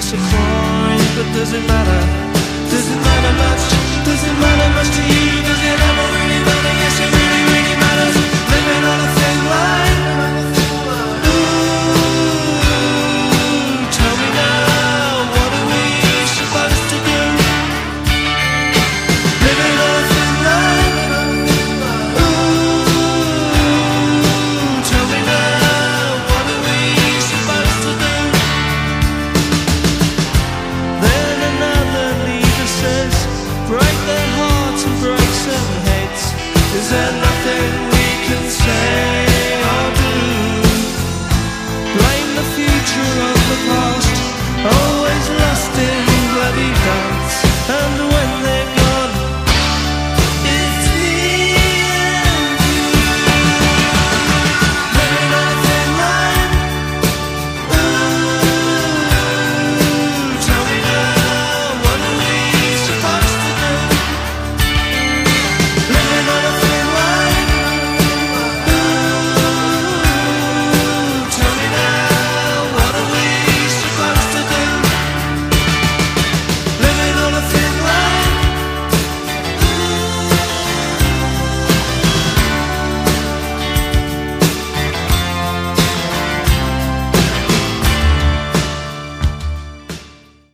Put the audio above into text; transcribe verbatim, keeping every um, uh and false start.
a coin, but does it matter? Does it matter much? Does it matter much to you? Does it ever